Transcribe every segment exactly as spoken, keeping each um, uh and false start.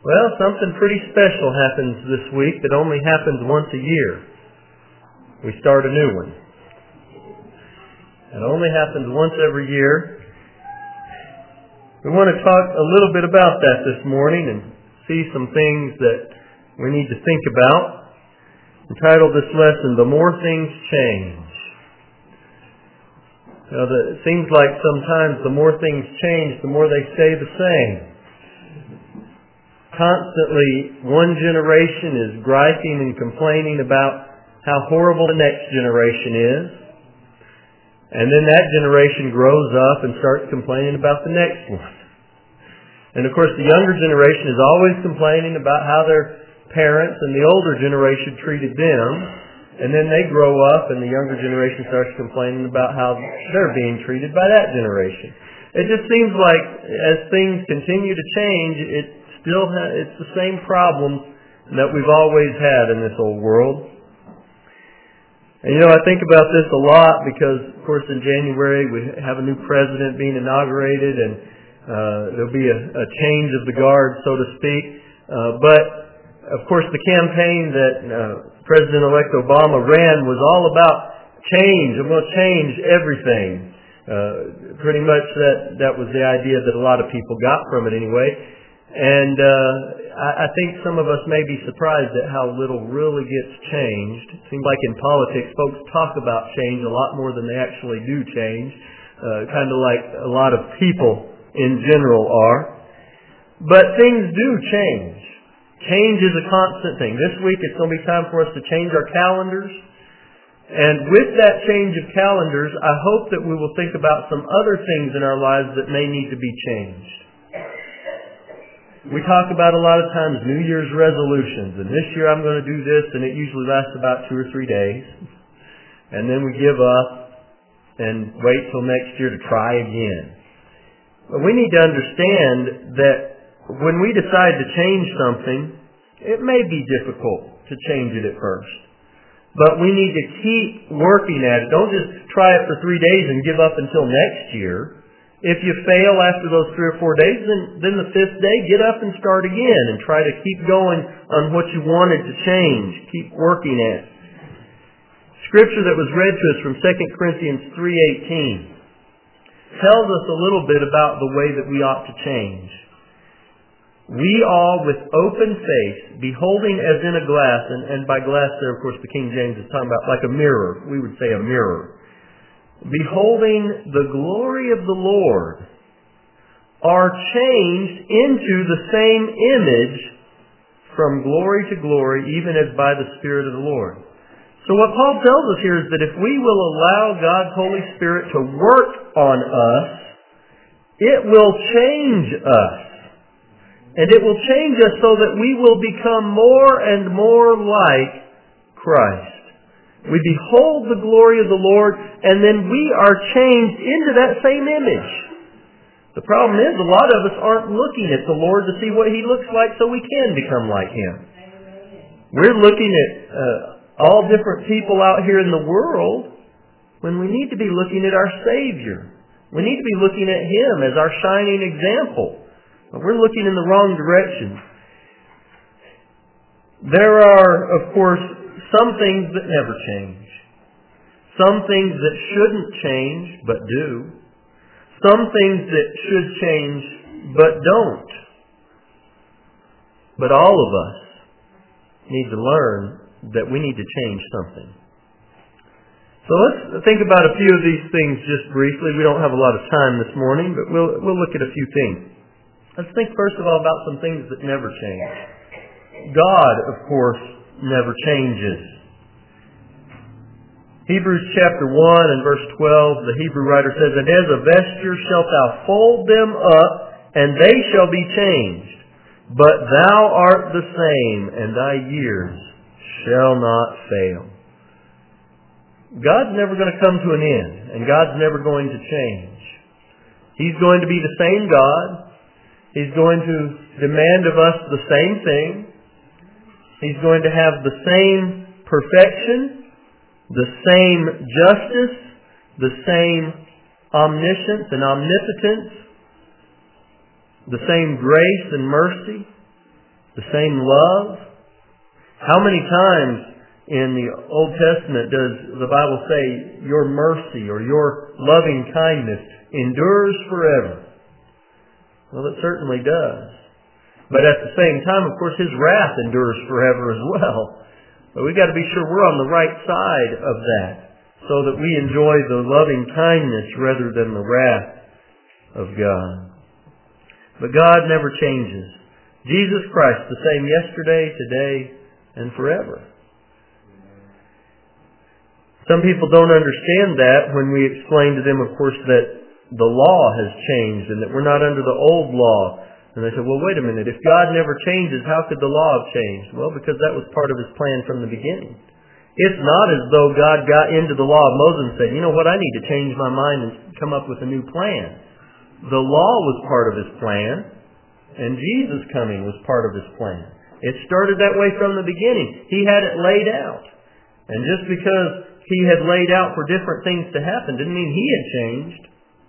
Well, something pretty special happens this week that only happens once a year. We start a new one. It only happens once every year. We want to talk a little bit about that this morning and see some things that we need to think about. Entitled this lesson, The More Things Change. Now, the, it seems like sometimes the more things change, the more they stay the same. Constantly, one generation is griping and complaining about how horrible the next generation is. And then that generation grows up and starts complaining about the next one. And of course, the younger generation is always complaining about how their parents and the older generation treated them. And then they grow up and the younger generation starts complaining about how they're being treated by that generation. It just seems like as things continue to change, it still ha- it's the same problems that we've always had in this old world. And you know, I think about this a lot because, of course, in January we have a new president being inaugurated and uh, there'll be a, a change of the guard, so to speak. Uh, but, of course, the campaign that uh, President-elect Obama ran was all about change. I'm going to change everything. Uh, pretty much that, that was the idea that a lot of people got from it anyway. And uh, I, I think some of us may be surprised at how little really gets changed. It seems like in politics, folks talk about change a lot more than they actually do change, uh, kind of like a lot of people in general are. But things do change. Change is a constant thing. This week it's going to be time for us to change our calendars. And with that change of calendars, I hope that we will think about some other things in our lives that may need to be changed. We talk about a lot of times New Year's resolutions, and this year I'm going to do this, and it usually lasts about two or three days. And then we give up and wait till next year to try again. But we need to understand that when we decide to change something, it may be difficult to change it at first. But we need to keep working at it. Don't just try it for three days and give up until next year. If you fail after those three or four days, then, then the fifth day, get up and start again and try to keep going on what you wanted to change. Keep working at it. Scripture that was read to us from Second Corinthians three eighteen tells us a little bit about the way that we ought to change. We all, with open face, beholding as in a glass, and, and by glass there, of course, the King James is talking about like a mirror. We would say a mirror. Beholding the glory of the Lord, are changed into the same image from glory to glory, even as by the Spirit of the Lord. So what Paul tells us here is that if we will allow God's Holy Spirit to work on us, it will change us. And it will change us so that we will become more and more like Christ. We behold the glory of the Lord, and then we are changed into that same image. The problem is a lot of us aren't looking at the Lord to see what He looks like so we can become like Him. We're looking at uh, all different people out here in the world when we need to be looking at our Savior. We need to be looking at Him as our shining example. But we're looking in the wrong direction. There are, of course, some things that never change. Some things that shouldn't change but do. Some things that should change but don't. But all of us need to learn that we need to change something. So let's think about a few of these things just briefly. We don't have a lot of time this morning, but we'll, we'll look at a few things. Let's think first of all about some things that never change. God, of course, never changes. Hebrews chapter one and verse twelve, the Hebrew writer says, "And as a vesture shalt thou fold them up, and they shall be changed. But thou art the same, and thy years shall not fail." God's never going to come to an end, and God's never going to change. He's going to be the same God. He's going to demand of us the same thing. He's going to have the same perfection, the same justice, the same omniscience and omnipotence, the same grace and mercy. The same love? How many times in the Old Testament does the Bible say, your mercy or your loving kindness endures forever? Well, it certainly does. But at the same time, of course, His wrath endures forever as well. But we've got to be sure we're on the right side of that, so that we enjoy the loving kindness rather than the wrath of God. But God never changes. Jesus Christ, the same yesterday, today, and forever. Some people don't understand that when we explain to them, of course, that the law has changed and that we're not under the old law. And they say, well, wait a minute, if God never changes, how could the law have changed? Well, because that was part of His plan from the beginning. It's not as though God got into the law of Moses and said, you know what, I need to change my mind and come up with a new plan. The law was part of His plan, and Jesus coming was part of His plan. It started that way from the beginning. He had it laid out. And just because He had laid out for different things to happen didn't mean He had changed.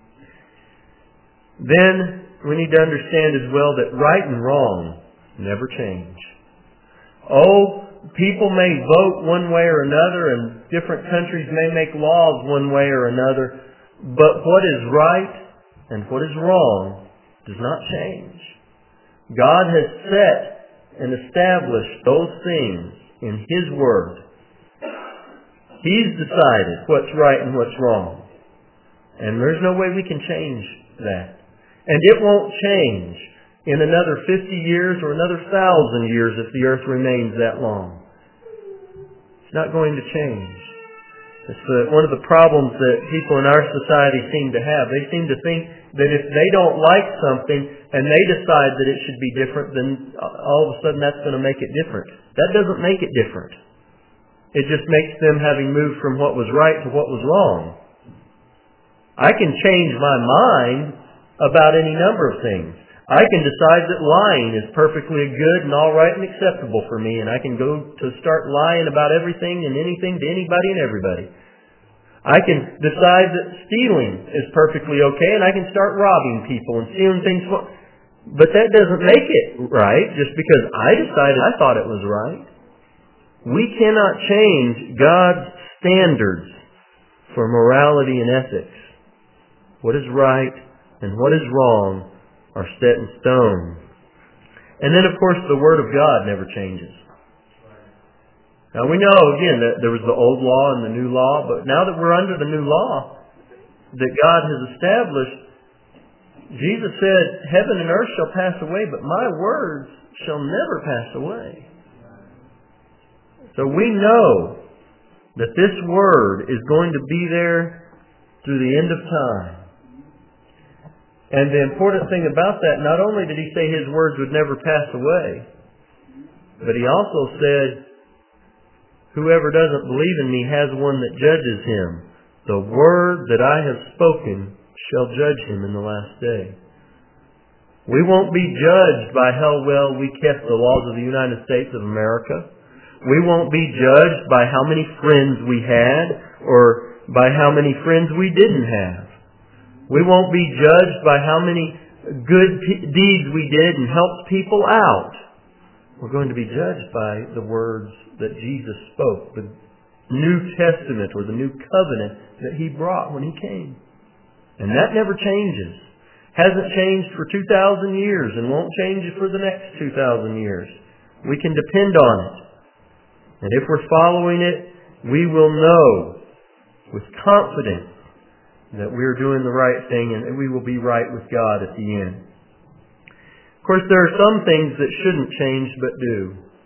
Then we need to understand as well that right and wrong never change. Oh, people may vote one way or another, and different countries may make laws one way or another, but what is right and what is wrong does not change. God has set and established those things in His Word. He's decided what's right and what's wrong. And there's no way we can change that. And it won't change in another fifty years or another thousand years if the earth remains that long. It's not going to change. It's the, one of the problems that people in our society seem to have. They seem to think that if they don't like something and they decide that it should be different, then all of a sudden that's going to make it different. That doesn't make it different. It just makes them having moved from what was right to what was wrong. I can change my mind about any number of things. I can decide that lying is perfectly good and all right and acceptable for me, and I can go to start lying about everything and anything to anybody and everybody. I can decide that stealing is perfectly okay, and I can start robbing people and stealing things. But that doesn't make it right just because I decided I thought it was right. We cannot change God's standards for morality and ethics. What is right and what is wrong are set in stone. And then, of course, the Word of God never changes. Now, we know, again, that there was the old law and the new law, but now that we're under the new law that God has established, Jesus said, heaven and earth shall pass away, but my words shall never pass away. So we know that this Word is going to be there through the end of time. And the important thing about that, not only did He say His words would never pass away, but He also said, whoever doesn't believe in Me has one that judges him. The word that I have spoken shall judge him in the last day. We won't be judged by how well we kept the laws of the United States of America. We won't be judged by how many friends we had or by how many friends we didn't have. We won't be judged by how many good p- deeds we did and helped people out. We're going to be judged by the words that Jesus spoke, the New Testament or the New Covenant that He brought when He came. And that never changes. Hasn't changed for two thousand years and won't change for the next two thousand years. We can depend on it. And if we're following it, we will know with confidence that we're doing the right thing and that we will be right with God at the end. Of course, there are some things that shouldn't change but do.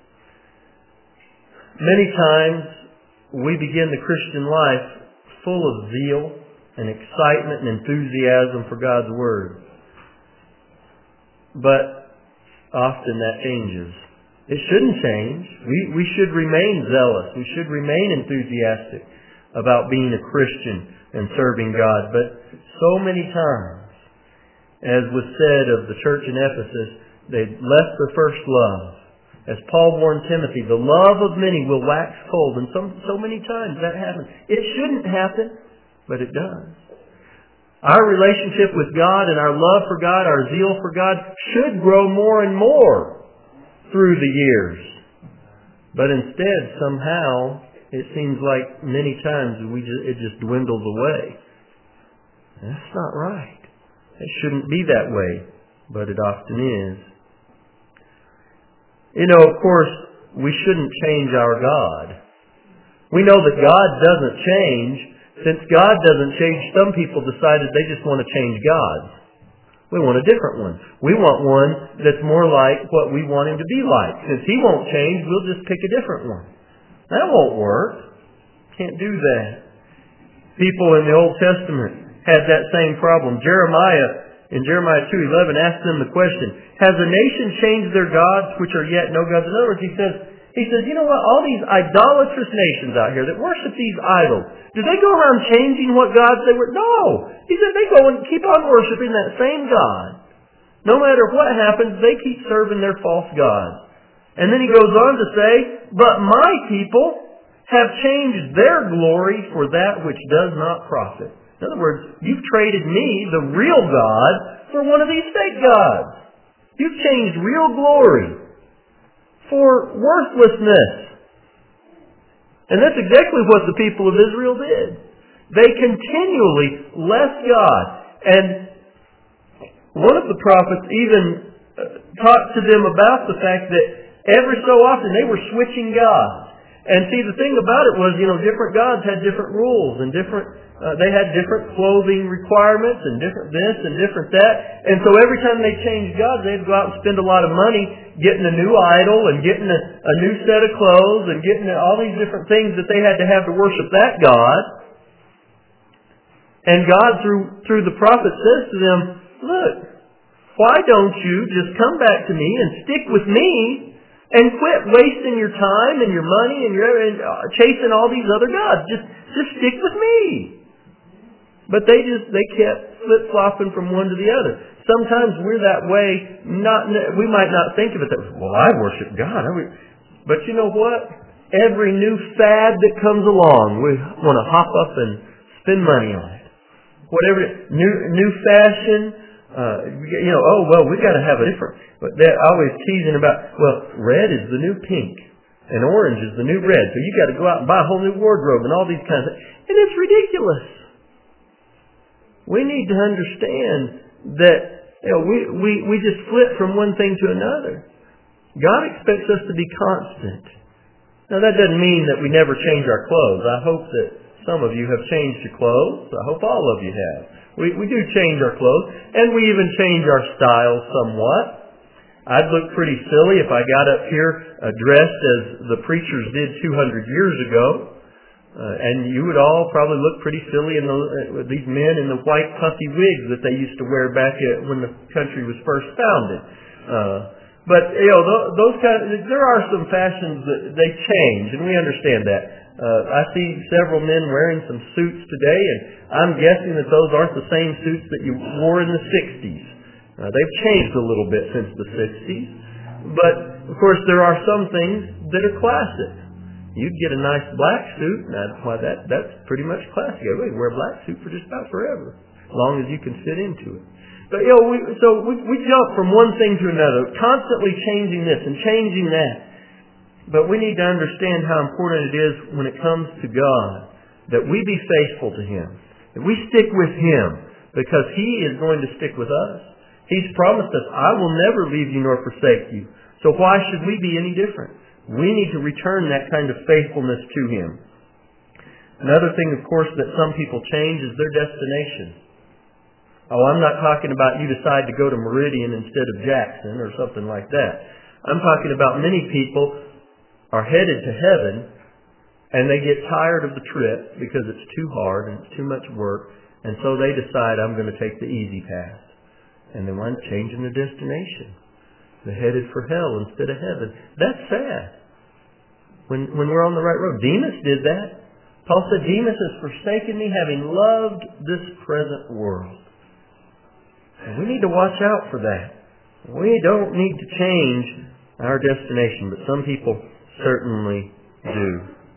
Many times we begin the Christian life full of zeal and excitement and enthusiasm for God's Word. But often that changes. It shouldn't change. We, we should remain zealous. We should remain enthusiastic about being a Christian and serving God. But so many times, as was said of the church in Ephesus, they left their first love. As Paul warned Timothy, the love of many will wax cold. And so, so many times that happens. It shouldn't happen, but it does. Our relationship with God and our love for God, our zeal for God, should grow more and more through the years. But instead, somehow, it seems like many times we just, it just dwindles away. That's not right. It shouldn't be that way, but it often is. You know, of course, we shouldn't change our God. We know that God doesn't change. Since God doesn't change, some people decided they just want to change God. We want a different one. We want one that's more like what we want Him to be like. Since He won't change, we'll just pick a different one. That won't work. Can't do that. People in the Old Testament had that same problem. Jeremiah, in Jeremiah two eleven, asked them the question, has a nation changed their gods, which are yet no gods? In other words, he says, he says, you know what, all these idolatrous nations out here that worship these idols, do they go around changing what gods they were? No. He said they go and keep on worshiping that same God. No matter what happens, they keep serving their false gods. And then he goes on to say, but my people have changed their glory for that which does not profit. In other words, you've traded me, the real God, for one of these fake gods. You've changed real glory for worthlessness. And that's exactly what the people of Israel did. They continually left God. And one of the prophets even talked to them about the fact that every so often they were switching gods. And see, the thing about it was, you know, different gods had different rules and different, uh, they had different clothing requirements and different this and different that. And so every time they changed gods, they'd go out and spend a lot of money getting a new idol and getting a, a new set of clothes and getting all these different things that they had to have to worship that God. And God, through, through the prophet, says to them, look, why don't you just come back to me and stick with me and quit wasting your time and your money and your and, uh, chasing all these other gods. Just, just stick with me. But they just they kept flip flopping from one to the other. Sometimes we're that way. Not we might not think of it that well, I worship God. I but you know what? Every new fad that comes along, we want to hop up and spend money on it. Whatever new new fashion. Uh, you know, oh, well, we got to have a different, but they're always teasing about, well, red is the new pink and orange is the new red. So you got to go out and buy a whole new wardrobe and all these kinds of things. And it's ridiculous. We need to understand that, you know, we, we, we just flip from one thing to another. God expects us to be constant. Now that doesn't mean that we never change our clothes. I hope that some of you have changed your clothes. I hope all of you have. We we do change our clothes, and we even change our style somewhat. I'd look pretty silly if I got up here uh, dressed as the preachers did two hundred years ago, uh, and you would all probably look pretty silly in the, uh, these men in the white puffy wigs that they used to wear back at, when the country was first founded. Uh, but you know, th- those kind of, there are some fashions that they change, and we understand that. Uh, I see several men wearing some suits today, and I'm guessing that those aren't the same suits that you wore in the sixties. Uh, they've changed a little bit since the sixties. But, of course, there are some things that are classic. You'd get a nice black suit, and that's why that, that's pretty much classic. Everybody wear a black suit for just about forever, as long as you can fit into it. But, you know, we, so we, we jump from one thing to another, constantly changing this and changing that. But we need to understand how important it is when it comes to God that we be faithful to Him. That we stick with Him because He is going to stick with us. He's promised us, I will never leave you nor forsake you. So why should we be any different? We need to return that kind of faithfulness to Him. Another thing, of course, that some people change is their destination. Oh, I'm not talking about you decide to go to Meridian instead of Jackson or something like that. I'm talking about many people are headed to heaven, and they get tired of the trip because it's too hard and it's too much work, and so they decide, I'm going to take the easy path. And they wind up changing their destination. They're headed for hell instead of heaven. That's sad. When, when we're on the right road. Demas did that. Paul said, Demas has forsaken me, having loved this present world. And we need to watch out for that. We don't need to change our destination, but some people certainly do.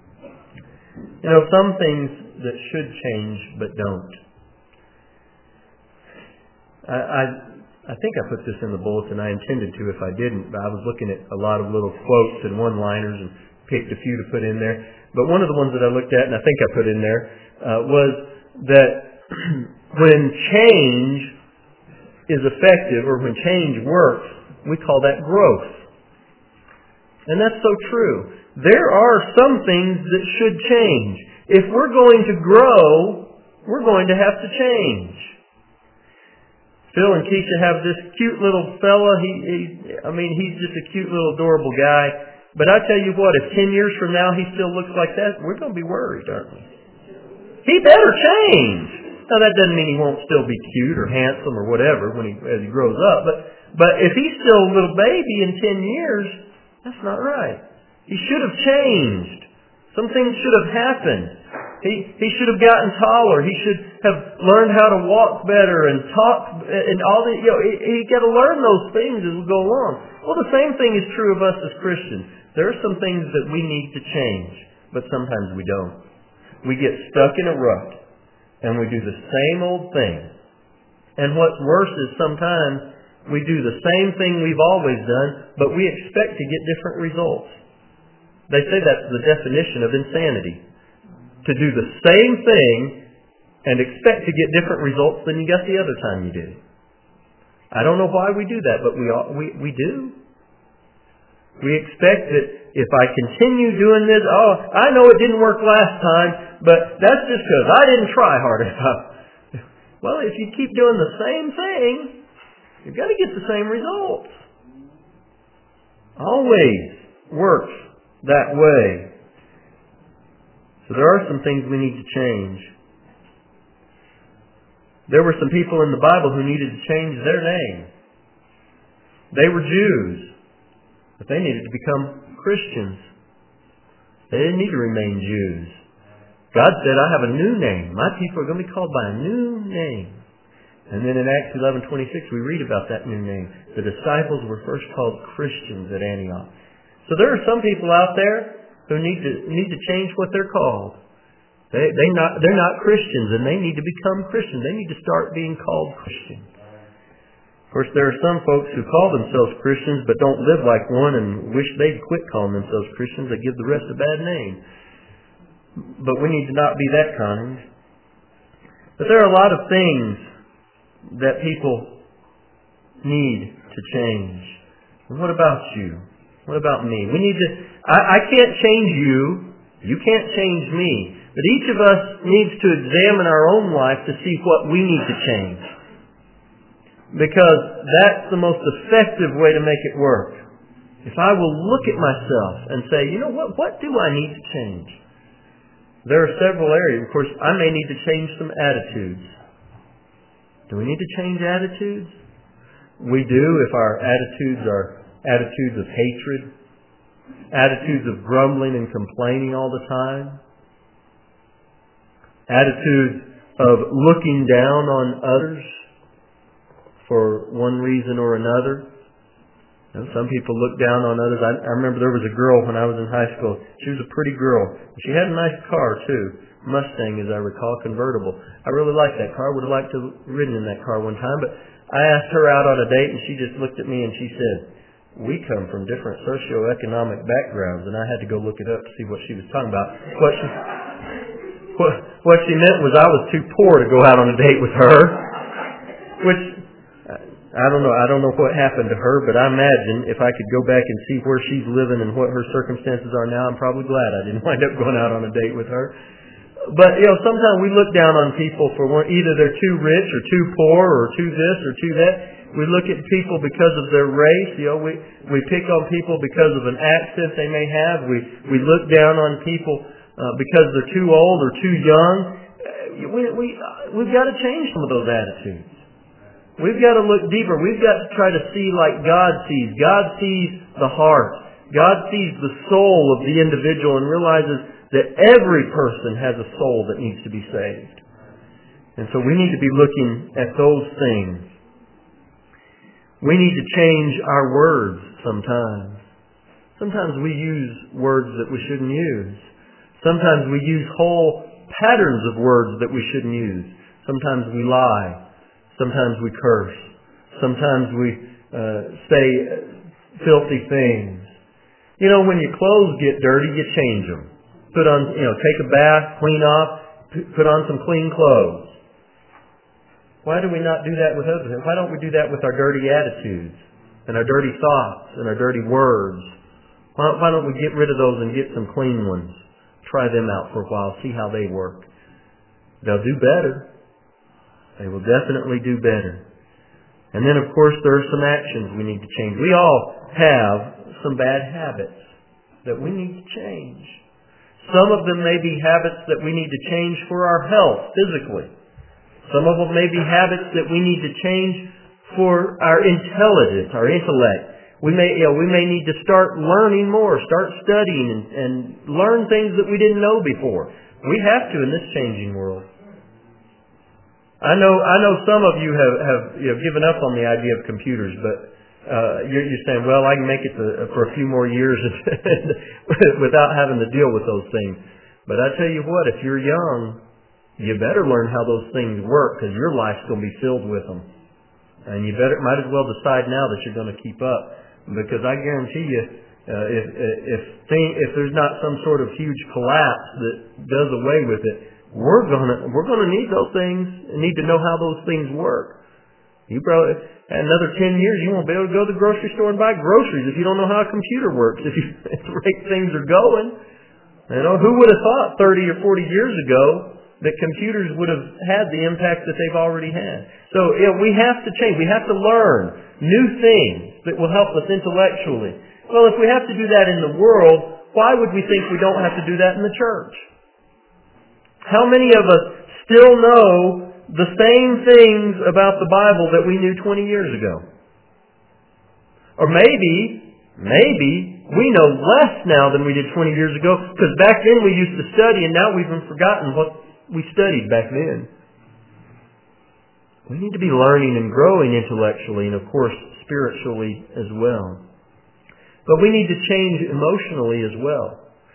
You know, some things that should change but don't. I, I I think I put this in the bulletin. I intended to if I didn't, but I was looking at a lot of little quotes and one-liners and picked a few to put in there. But one of the ones that I looked at, and I think I put in there, uh, was that when change is effective, or when change works, we call that growth. And that's so true. There are some things that should change. If we're going to grow, we're going to have to change. Phil and Keisha have this cute little fella. He, he, I mean, he's just a cute little adorable guy. But I tell you what, if ten years from now he still looks like that, we're going to be worried, aren't we? He better change. Now that doesn't mean he won't still be cute or handsome or whatever when he as he grows up. But but if he's still a little baby in ten years, that's not right. He should have changed. Some things should have happened. He he should have gotten taller. He should have learned how to walk better and talk and all the you know he, he got to learn those things as we go along. Well, the same thing is true of us as Christians. There are some things that we need to change, but sometimes we don't. We get stuck in a rut, and we do the same old thing. And what's worse is sometimes we do the same thing we've always done, but we expect to get different results. They say that's the definition of insanity. To do the same thing and expect to get different results than you got the other time you did. I don't know why we do that, but we all, we, we do. We expect that if I continue doing this, oh, I know it didn't work last time, but that's just because I didn't try hard enough. Well, if you keep doing the same thing, you've got to get the same results. Always works that way. So there are some things we need to change. There were some people in the Bible who needed to change their name. They were Jews. But they needed to become Christians. They didn't need to remain Jews. God said, I have a new name. My people are going to be called by a new name. And then in Acts eleven twenty-six we read about that new name. The disciples were first called Christians at Antioch. So there are some people out there who need to need to change what they're called. They they not they're not Christians, and they need to become Christians. They need to start being called Christians. Of course, there are some folks who call themselves Christians but don't live like one and wish they'd quit calling themselves Christians. They give the rest a bad name. But we need to not be that kind. But there are a lot of things that people need to change. And what about you? What about me? We need to. I, I can't change you. You can't change me. But each of us needs to examine our own life to see what we need to change. Because that's the most effective way to make it work. If I will look at myself and say, you know what, what do I need to change? There are several areas. Of course, I may need to change some attitudes. Do we need to change attitudes? We do if our attitudes are attitudes of hatred, attitudes of grumbling and complaining all the time, attitudes of looking down on others for one reason or another. You know, some people look down on others. I, I remember there was a girl when I was in high school. She was a pretty girl. She had a nice car too. Mustang, as I recall, convertible. I really liked that car. I would have liked to have ridden in that car one time. But I asked her out on a date, and she just looked at me and she said, we come from different socioeconomic backgrounds. And I had to go look it up to see what she was talking about. What she, what, what she meant was I was too poor to go out on a date with her. Which... I don't know. I don't know what happened to her, but I imagine if I could go back and see where she's living and what her circumstances are now, I'm probably glad I didn't wind up going out on a date with her. But, you know, sometimes we look down on people for one, either they're too rich or too poor or too this or too that. We look at people because of their race. You know, we, we pick on people because of an accent they may have. We, we look down on people uh, because they're too old or too young. We, we, we've got to change some of those attitudes. We've got to look deeper. We've got to try to see like God sees. God sees the heart. God sees the soul of the individual and realizes that every person has a soul that needs to be saved. And so we need to be looking at those things. We need to change our words sometimes. Sometimes we use words that we shouldn't use. Sometimes we use whole patterns of words that we shouldn't use. Sometimes we lie. Sometimes we curse. Sometimes we uh, say filthy things. You know, when your clothes get dirty, you change them. Put on, you know, take a bath, clean off, put on some clean clothes. Why do we not do that with others? Why don't we do that with our dirty attitudes and our dirty thoughts and our dirty words? Why, why don't we get rid of those and get some clean ones? Try them out for a while, see how they work. They'll do better. They will definitely do better. And then, of course, there are some actions we need to change. We all have some bad habits that we need to change. Some of them may be habits that we need to change for our health physically. Some of them may be habits that we need to change for our intelligence, our intellect. We may, you know, we may need to start learning more, start studying and, and learn things that we didn't know before. We have to in this changing world. I know, I know some of you have, have you know, given up on the idea of computers, but uh, you're, you're saying, well, I can make it to, for a few more years without having to deal with those things. But I tell you what, if you're young, you better learn how those things work, because your life's going to be filled with them. And you better might as well decide now that you're going to keep up, because I guarantee you, uh, if if thing, if there's not some sort of huge collapse that does away with it, we're gonna we're gonna need those things and need to know how those things work. You probably another ten years you won't be able to go to the grocery store and buy groceries if you don't know how a computer works. If you if the rate things are going, you know, who would have thought thirty or forty years ago that computers would have had the impact that they've already had? So you know, we have to change. We have to learn new things that will help us intellectually. Well, if we have to do that in the world, why would we think we don't have to do that in the church? How many of us still know the same things about the Bible that we knew twenty years ago? Or maybe, maybe we know less now than we did twenty years ago, because back then we used to study and now we've even forgotten what we studied back then. We need to be learning and growing intellectually and, of course, spiritually as well. But we need to change emotionally as well.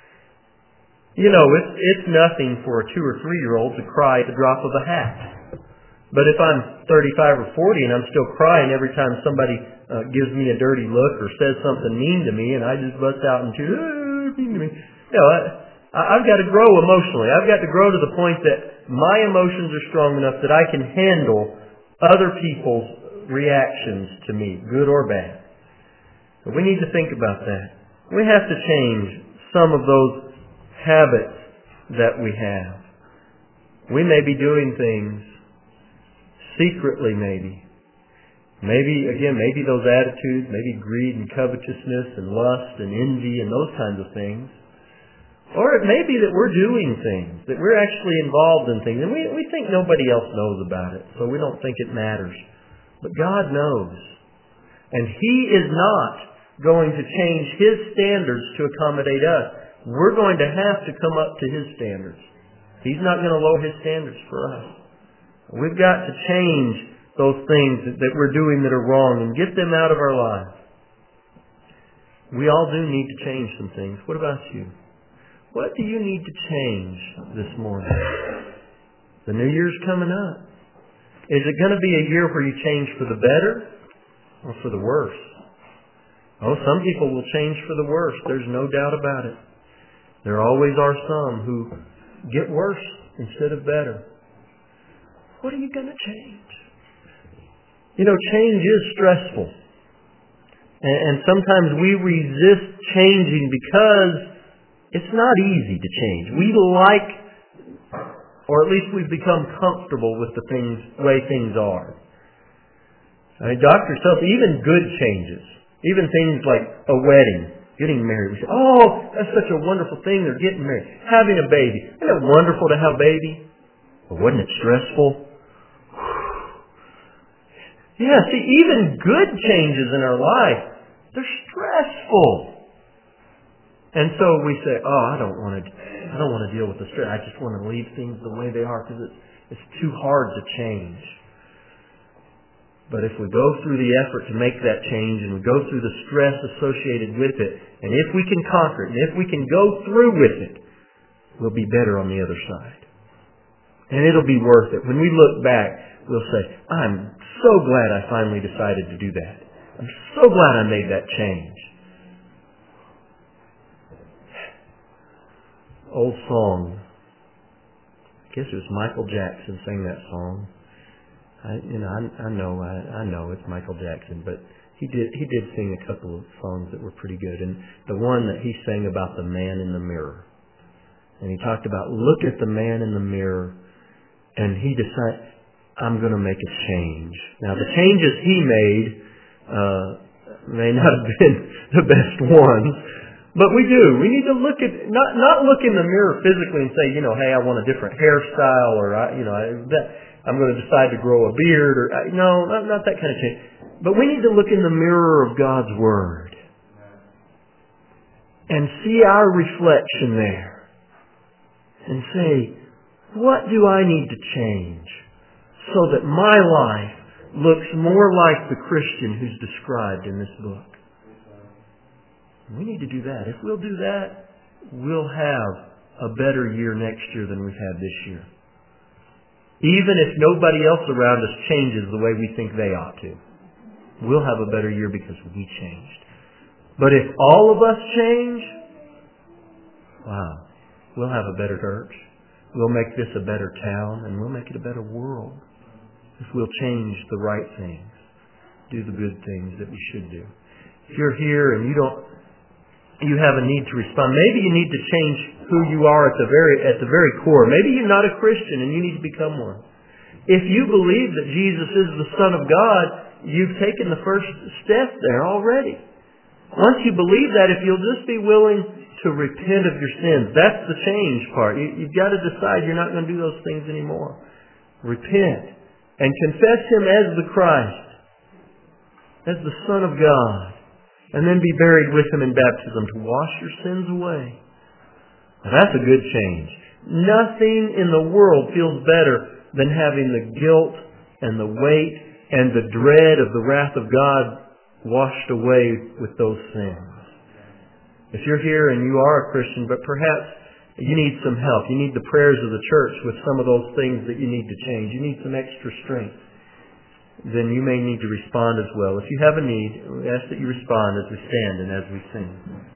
You know, it's, it's nothing for a two or three-year-old to cry at the drop of a hat. But if I'm thirty-five or forty and I'm still crying every time somebody uh, gives me a dirty look or says something mean to me and I just bust out into, oh, mean to me. You know, I, I've got to grow emotionally. I've got to grow to the point that my emotions are strong enough that I can handle other people's reactions to me, good or bad. But we need to think about that. We have to change some of those habits that we have. We may be doing things secretly, maybe. Maybe, again, maybe those attitudes, maybe greed and covetousness and lust and envy and those kinds of things. Or it may be that we're doing things, that we're actually involved in things, and we, we think nobody else knows about it, so we don't think it matters. But God knows. And He is not going to change His standards to accommodate us. We're going to have to come up to His standards. He's not going to lower His standards for us. We've got to change those things that we're doing that are wrong and get them out of our lives. We all do need to change some things. What about you? What do you need to change this morning? The New Year's coming up. Is it going to be a year where you change for the better or for the worse? Oh, some people will change for the worse. There's no doubt about it. There always are some who get worse instead of better. What are you going to change? You know, change is stressful. And sometimes we resist changing because it's not easy to change. We like, or at least we've become comfortable with the things, way things are. I mean, doctors tell us even good changes, even things like a wedding, getting married. We say, oh, that's such a wonderful thing, they're getting married. Having a baby. Isn't it wonderful to have a baby? But wasn't it stressful? Yeah, see, even good changes in our life, they're stressful. And so we say, oh, I don't want to I don't want to deal with the stress. I just want to leave things the way they are because it's, it's too hard to change. But if we go through the effort to make that change and we go through the stress associated with it, and if we can conquer it, and if we can go through with it, we'll be better on the other side. And it'll be worth it. When we look back, we'll say, I'm so glad I finally decided to do that. I'm so glad I made that change. Old song. I guess it was Michael Jackson sang that song. I, you know, I, I know, I, I know it's Michael Jackson, but he did, he did sing a couple of songs that were pretty good. And the one that he sang about the man in the mirror. And he talked about, look at the man in the mirror, and he decided, I'm going to make a change. Now, the changes he made uh, may not have been the best ones, but we do. We need to look at, not not look in the mirror physically and say, you know, hey, I want a different hairstyle, or, I, you know, I, that, I'm going to decide to grow a beard, or, I, no, not, not that kind of change. But we need to look in the mirror of God's Word and see our reflection there. And say, what do I need to change so that my life looks more like the Christian who's described in this book? We need to do that. If we'll do that, we'll have a better year next year than we've had this year. Even if nobody else around us changes the way we think they ought to, we'll have a better year because we changed. But if all of us change, wow. We'll have a better church. We'll make this a better town, and we'll make it a better world if we'll change the right things, do the good things that we should do. If you're here and you don't, you have a need to respond. Maybe you need to change who you are at the very at the very core. Maybe you're not a Christian and you need to become one. If you believe that Jesus is the Son of God, you've taken the first step there already. Once you believe that, if you'll just be willing to repent of your sins, that's the change part. You, you've got to decide you're not going to do those things anymore. Repent and confess Him as the Christ, as the Son of God, and then be buried with Him in baptism to wash your sins away. Now, that's a good change. Nothing in the world feels better than having the guilt and the weight and the dread of the wrath of God washed away with those sins. If you're here and you are a Christian, but perhaps you need some help, you need the prayers of the church with some of those things that you need to change, you need some extra strength, then you may need to respond as well. If you have a need, we ask that you respond as we stand and as we sing.